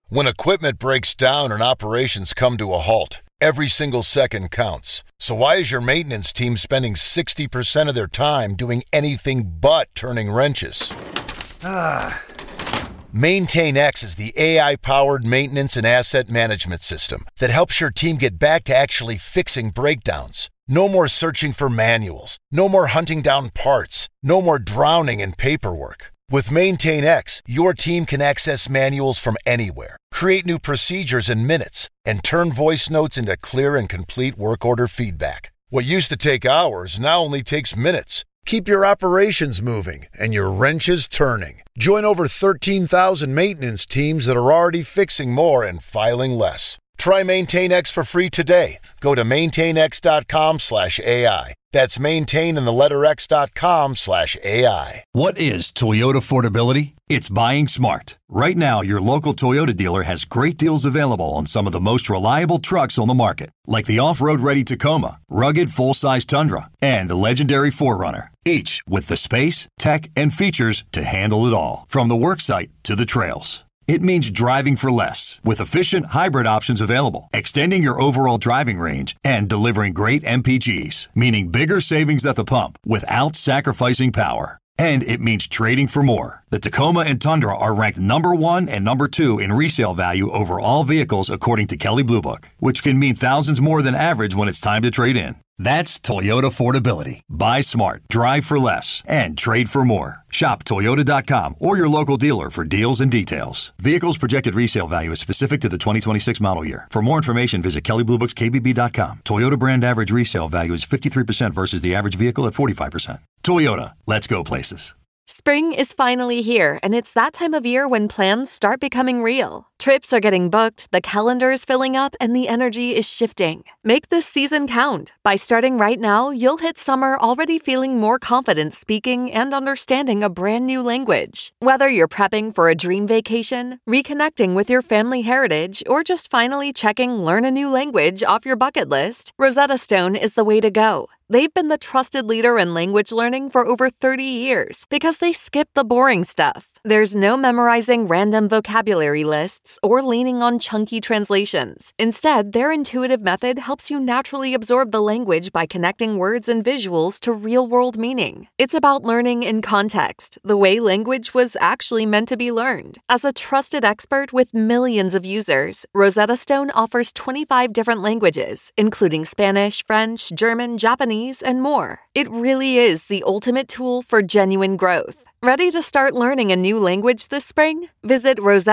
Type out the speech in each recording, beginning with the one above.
When equipment breaks down and operations come to a halt, every single second counts. So why is your maintenance team spending 60% of their time doing anything but turning wrenches? MaintainX is the AI-powered maintenance and asset management system that helps your team get back to actually fixing breakdowns. No more searching for manuals. No more hunting down parts. No more drowning in paperwork. With MaintainX, your team can access manuals from anywhere, create new procedures in minutes, and turn voice notes into clear and complete work order feedback. What used to take hours now only takes minutes. Keep your operations moving and your wrenches turning. Join over 13,000 maintenance teams that are already fixing more and filing less. Try MaintainX for free today. Go to maintainx.com/AI. That's maintain and the letter x.com/AI. What is Toyota affordability? It's buying smart. Right now, your local Toyota dealer has great deals available on some of the most reliable trucks on the market, like the off-road ready Tacoma, rugged full-size Tundra, and the legendary 4Runner, each with the space, tech, and features to handle it all, from the worksite to the trails. It means driving for less, with efficient hybrid options available, extending your overall driving range, and delivering great MPGs, meaning bigger savings at the pump without sacrificing power. And it means trading for more. The Tacoma and Tundra are ranked number 1 and number 2 in resale value over all vehicles according to Kelley Blue Book, which can mean thousands more than average when it's time to trade in. That's Toyota affordability. Buy smart, drive for less, and trade for more. Shop Toyota.com or your local dealer for deals and details. Vehicles projected resale value is specific to the 2026 model year. For more information, visit KelleyBlueBooksKBB.com. Toyota brand average resale value is 53% versus the average vehicle at 45%. Toyota, let's go places. Spring is finally here, and it's that time of year when plans start becoming real. Trips are getting booked, the calendar is filling up, and the energy is shifting. Make this season count. By starting right now, you'll hit summer already feeling more confident speaking and understanding a brand new language. Whether you're prepping for a dream vacation, reconnecting with your family heritage, or just finally checking learn a new language off your bucket list, Rosetta Stone is the way to go. They've been the trusted leader in language learning for over 30 years because they skip the boring stuff. There's no memorizing random vocabulary lists or leaning on chunky translations. Instead, their intuitive method helps you naturally absorb the language by connecting words and visuals to real-world meaning. It's about learning in context, the way language was actually meant to be learned. As a trusted expert with millions of users, Rosetta Stone offers 25 different languages, including Spanish, French, German, Japanese, and more. It really is the ultimate tool for genuine growth. Ready to start learning a new language this spring? Visit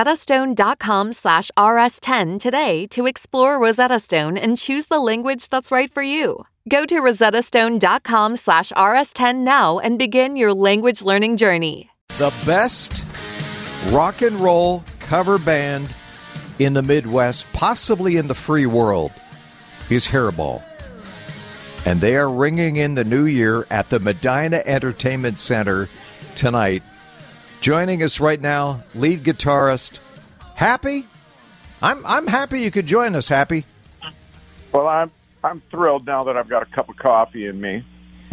rosettastone.com/rs10 today to explore Rosetta Stone and choose the language that's right for you. Go to rosettastone.com/rs10 now and begin your language learning journey. The best rock and roll cover band in the Midwest, possibly in the free world, is Hairball. And they are ringing in the new year at the Medina Entertainment Center tonight. Joining us right now, lead guitarist Happy. I'm happy you could join us, Happy. Well, I'm thrilled now that I've got a cup of coffee in me.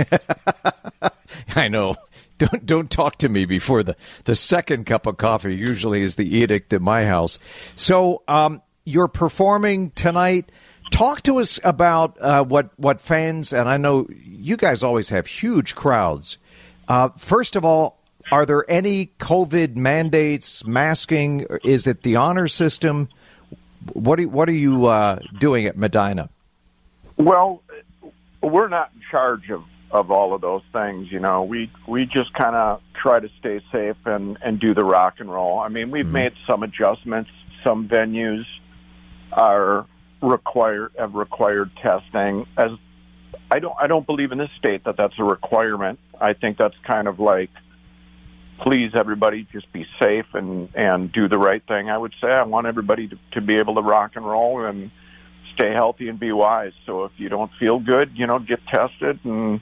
I know. Don't talk to me before the second cup of coffee usually is the edict at my house. So you're performing tonight. Talk to us about what fans, and I know you guys always have huge crowds. First of all, are there any COVID mandates, masking? Is it the honor system? What are you doing at Medina? Well, we're not in charge of all of those things. You know, we just kind of try to stay safe and do the rock and roll. I mean, we've made some adjustments. Some venues have required testing. As I don't believe in this state that that's a requirement. I think that's kind of like, please, everybody, just be safe and do the right thing. I would say I want everybody to be able to rock and roll and stay healthy and be wise. So if you don't feel good, get tested and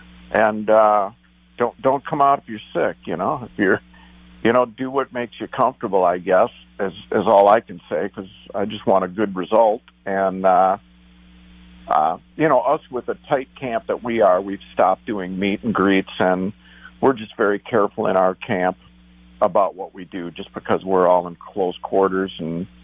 don't come out if you're sick. If you're, do what makes you comfortable, I guess, is all I can say, because I just want a good result. And us with a tight camp that we've stopped doing meet and greets, and we're just very careful in our camp about what we do, just because we're all in close quarters and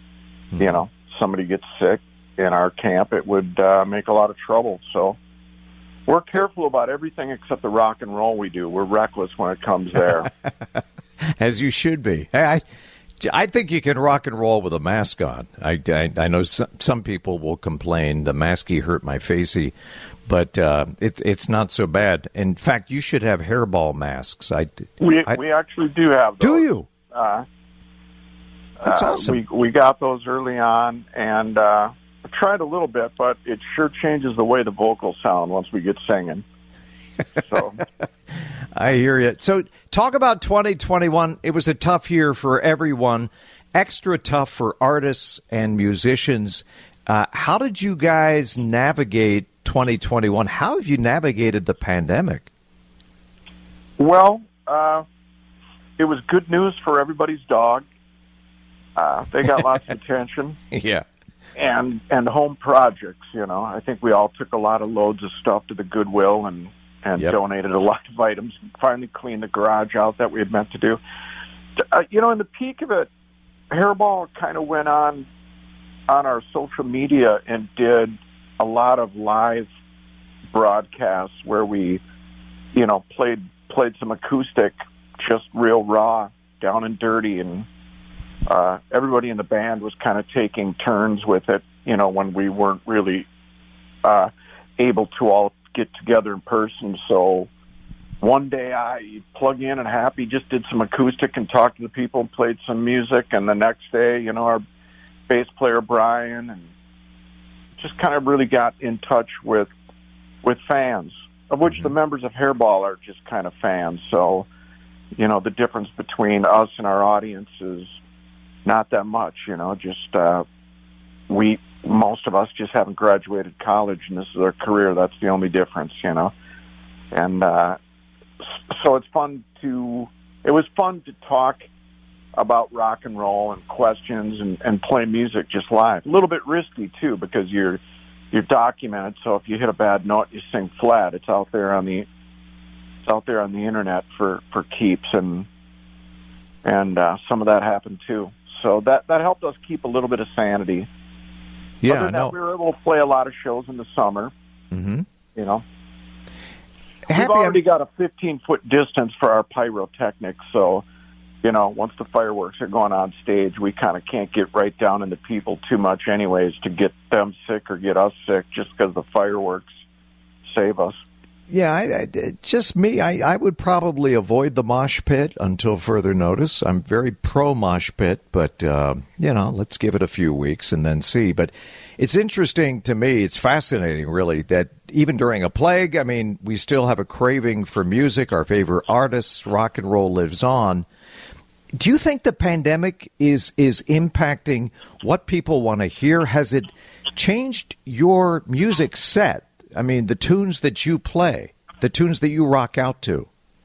you know, somebody gets sick in our camp, it would make a lot of trouble. So we're careful about everything except the rock and roll we do. We're reckless when it comes there. As you should be. I think you can rock and roll with a mask on. I know some people will complain, the masky hurt my facey, but it's not so bad. In fact, you should have hairball masks. We actually do have those. Do you? That's awesome. We got those early on, and I tried a little bit, but it sure changes the way the vocals sound once we get singing. So I hear you. So talk about 2021. It was a tough year for everyone, extra tough for artists and musicians. How did you guys navigate 2021? How have you navigated the pandemic? Well, it was good news for everybody's dog. They got lots of attention. Yeah. And home projects, you know. I think we all took a lot of loads of stuff to the Goodwill and Yep. donated a lot of items, finally cleaned the garage out that we had meant to do. You know, in the peak of it, Hairball kind of went on our social media and did a lot of live broadcasts where we, you know, played some acoustic, just real raw, down and dirty, and everybody in the band was kind of taking turns with it, you know, when we weren't really able to all get together in person. So one day I plug in and Happy just did some acoustic and talked to the people and played some music, and the next day, you know, our bass player Brian and just kind of really got in touch with fans, of which the members of Hairball are just kind of fans. So, you know, the difference between us and our audience is not that much, you know, just most of us just haven't graduated college, and this is our career. That's the only difference, you know. And so it was fun to talk about rock and roll and questions and play music just live. A little bit risky too, because you're documented. So if you hit a bad note, you sing flat. It's out there on the internet for keeps, and some of that happened too. So that helped us keep a little bit of sanity. Yeah, Other than that, we were able to play a lot of shows in the summer. Mm-hmm. You know, we've already got a 15-foot distance for our pyrotechnics, so, you know, once the fireworks are going on stage, we kind of can't get right down into people too much anyways to get them sick or get us sick, just because the fireworks save us. Yeah, just me. I would probably avoid the mosh pit until further notice. I'm very pro mosh pit, but, you know, let's give it a few weeks and then see. But it's interesting to me, it's fascinating, really, that even during a plague, I mean, we still have a craving for music, our favorite artists, rock and roll lives on. Do you think the pandemic is impacting what people want to hear? Has it changed your music set? I mean, the tunes that you play, the tunes that you rock out to.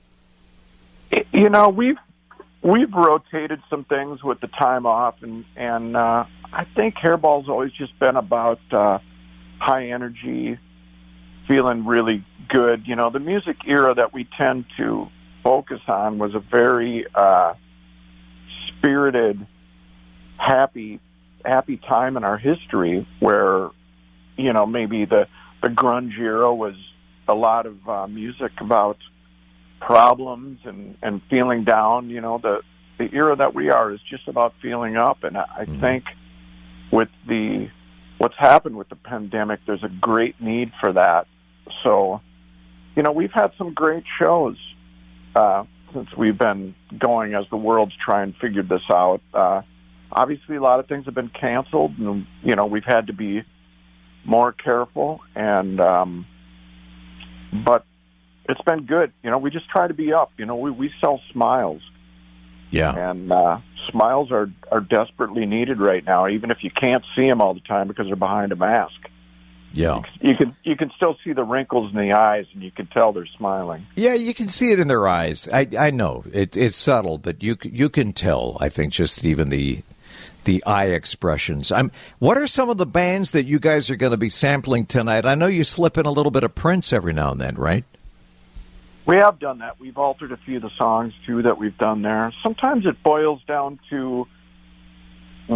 You know, we've rotated some things with the time off, and I think Hairball's always just been about high energy, feeling really good. You know, the music era that we tend to focus on was a very spirited, happy time in our history where, you know, maybe the grunge era was a lot of music about problems and feeling down. You know, the era that we are is just about feeling up. And I think with what's happened with the pandemic, there's a great need for that. So, you know, we've had some great shows since we've been going as the world's trying to figure this out. Obviously, a lot of things have been canceled, and, you know, we've had to be more careful, and but it's been good. You know, we just try to be up. You know, we sell smiles. Yeah. And smiles are desperately needed right now, even if you can't see them all the time because they're behind a mask. Yeah. You can still see the wrinkles in the eyes, and you can tell they're smiling. Yeah, you can see it in their eyes. I know it's subtle, but you can tell. I think just even the eye expressions. What are some of the bands that you guys are going to be sampling tonight? I know you slip in a little bit of Prince every now and then, right? We have done that. We've altered a few of the songs, too, that we've done there. Sometimes it boils down to what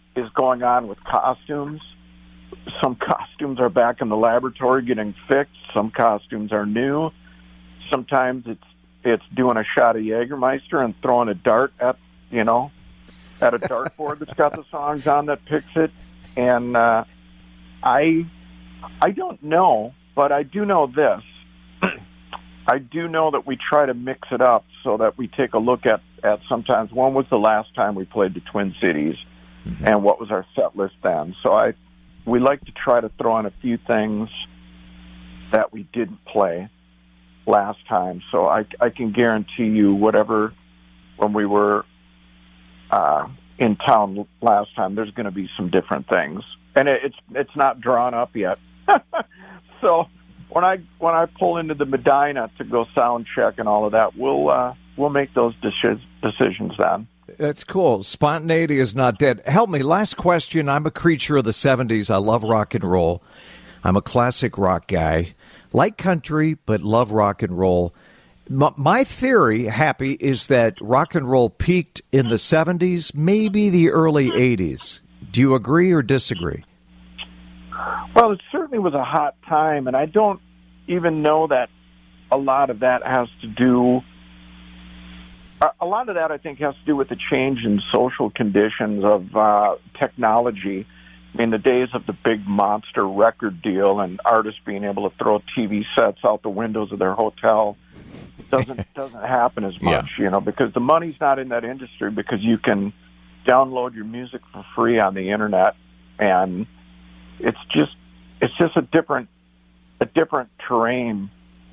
is going on with costumes. Some costumes are back in the laboratory getting fixed. Some costumes are new. Sometimes it's doing a shot of Jägermeister and throwing a dart at a dartboard that's got the songs on that picks it. And I don't know, but I do know this. I do know that we try to mix it up so that we take a look at sometimes when was the last time we played the Twin Cities, and what was our set list then. So we like to try to throw in a few things that we didn't play last time. So I can guarantee you when we were in town last time, there's going to be some different things. And it's not drawn up yet. So when I pull into the Medina to go sound check and all of that, we'll make those decisions then. That's cool. Spontaneity is not dead. Help me. Last question. I'm a creature of the 70s. I love rock and roll. I'm a classic rock guy. Like country, but love rock and roll. My theory, Happy, is that rock and roll peaked in the 70s, maybe the early 80s. Do you agree or disagree? Well, it certainly was a hot time, and I don't even know that a lot of that has to do... A lot of that, I think, has to do with the change in social conditions of technology. I mean, the days of the big monster record deal and artists being able to throw TV sets out the windows of their hotel doesn't happen as much, because the money's not in that industry, because you can download your music for free on the internet, and it's just a different terrain.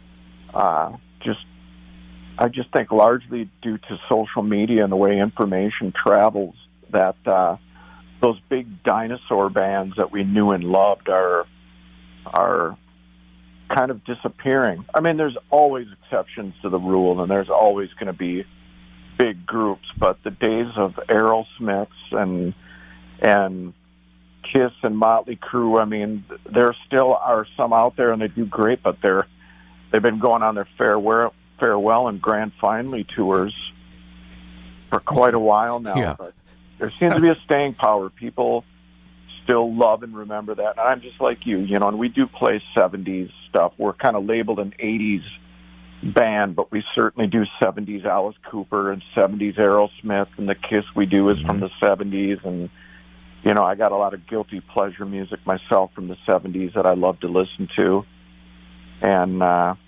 I just think largely due to social media and the way information travels that those big dinosaur bands that we knew and loved are kind of disappearing. I mean, there's always exceptions to the rule, and there's always going to be big groups, but the days of Aerosmiths and Kiss and Motley Crue, I mean, there still are some out there, and they do great, but they've been going on their farewell and grand finale tours for quite a while now. Yeah. But there seems to be a staying power. People still love and remember that. And I'm just like you, and we do play 70s stuff. We're kind of labeled an 80s band, but we certainly do 70s Alice Cooper and 70s Aerosmith, and the Kiss we do is from the 70s. And, I got a lot of guilty pleasure music myself from the 70s that I love to listen to. And,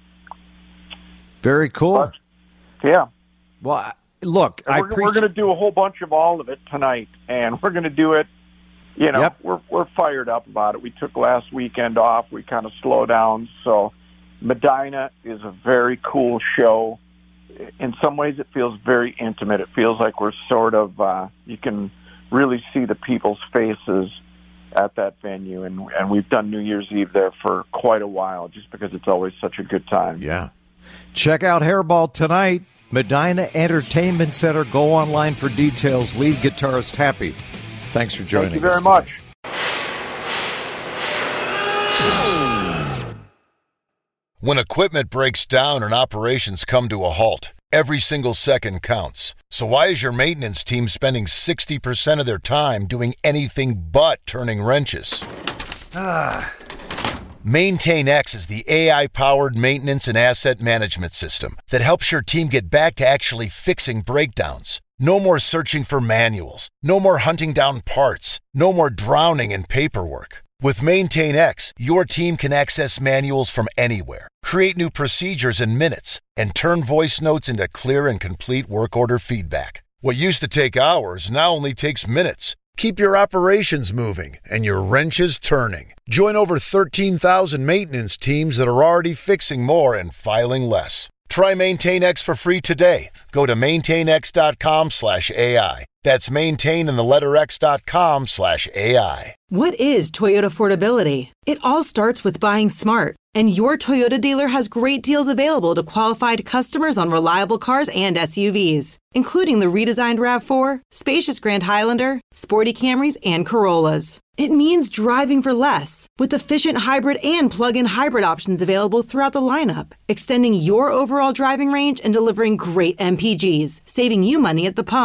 very cool. But, yeah. Well, look, we're going to do a whole bunch of all of it tonight, and we're going to do it. Yep. We're fired up about it. We took last weekend off. We kind of slowed down. So Medina is a very cool show. In some ways, it feels very intimate. It feels like we're sort of you can really see the people's faces at that venue, and we've done New Year's Eve there for quite a while, just because it's always such a good time. Yeah. Check out Hairball tonight, Medina Entertainment Center. Go online for details. Lead guitarist Happy. Thanks for joining us. Thank you very much. When equipment breaks down and operations come to a halt, every single second counts. So why is your maintenance team spending 60% of their time doing anything but turning wrenches? MaintainX is the AI-powered maintenance and asset management system that helps your team get back to actually fixing breakdowns. No more searching for manuals. No more hunting down parts. No more drowning in paperwork. With MaintainX, your team can access manuals from anywhere, create new procedures in minutes, and turn voice notes into clear and complete work order feedback. What used to take hours now only takes minutes. Keep your operations moving and your wrenches turning. Join over 13,000 maintenance teams that are already fixing more and filing less. Try MaintainX for free today. Go to maintainx.com/AI. That's maintain and the letter x.com/AI. What is Toyota affordability? It all starts with buying smart. And your Toyota dealer has great deals available to qualified customers on reliable cars and SUVs, including the redesigned RAV4, spacious Grand Highlander, sporty Camrys, and Corollas. It means driving for less, with efficient hybrid and plug-in hybrid options available throughout the lineup, extending your overall driving range and delivering great MPGs, saving you money at the pump.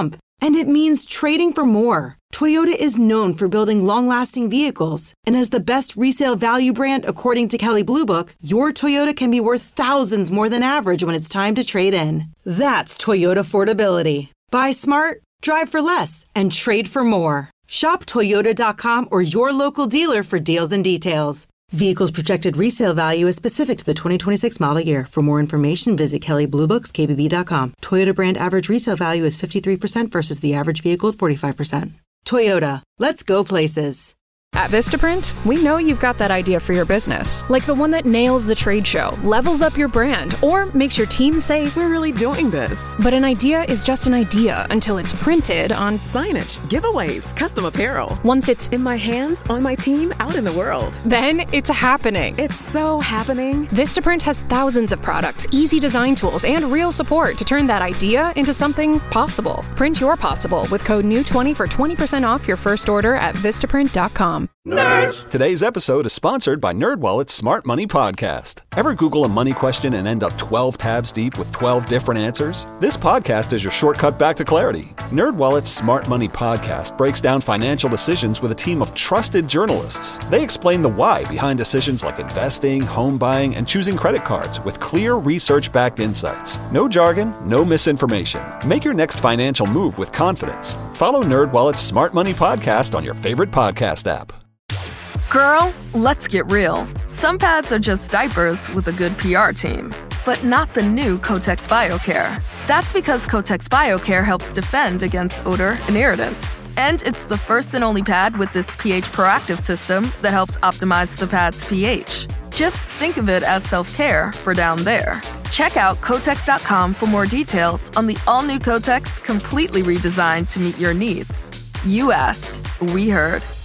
And it means trading for more. Toyota is known for building long-lasting vehicles. And as the best resale value brand according to Kelley Blue Book, your Toyota can be worth thousands more than average when it's time to trade in. That's Toyota affordability. Buy smart, drive for less, and trade for more. Shop Toyota.com or your local dealer for deals and details. Vehicles projected resale value is specific to the 2026 model year. For more information, visit KelleyBlueBooksKBB.com. Toyota brand average resale value is 53% versus the average vehicle at 45%. Toyota, let's go places. At Vistaprint, we know you've got that idea for your business, like the one that nails the trade show, levels up your brand, or makes your team say, "We're really doing this." But an idea is just an idea until it's printed on signage, giveaways, custom apparel. Once it's in my hands, on my team, out in the world. Then it's happening. It's so happening. Vistaprint has thousands of products, easy design tools, and real support to turn that idea into something possible. Print your possible with code NEW20 for 20% off your first order at Vistaprint.com. Nerds! Today's episode is sponsored by NerdWallet's Smart Money Podcast. Ever Google a money question and end up 12 tabs deep with 12 different answers? This podcast is your shortcut back to clarity. NerdWallet's Smart Money Podcast breaks down financial decisions with a team of trusted journalists. They explain the why behind decisions like investing, home buying, and choosing credit cards with clear research-backed insights. No jargon, no misinformation. Make your next financial move with confidence. Follow NerdWallet's Smart Money Podcast on your favorite podcast app. Girl, let's get real. Some pads are just diapers with a good PR team, but not the new Kotex BioCare. That's because Kotex BioCare helps defend against odor and irritants. And it's the first and only pad with this pH proactive system that helps optimize the pad's pH. Just think of it as self-care for down there. Check out Kotex.com for more details on the all-new Kotex, completely redesigned to meet your needs. You asked, we heard.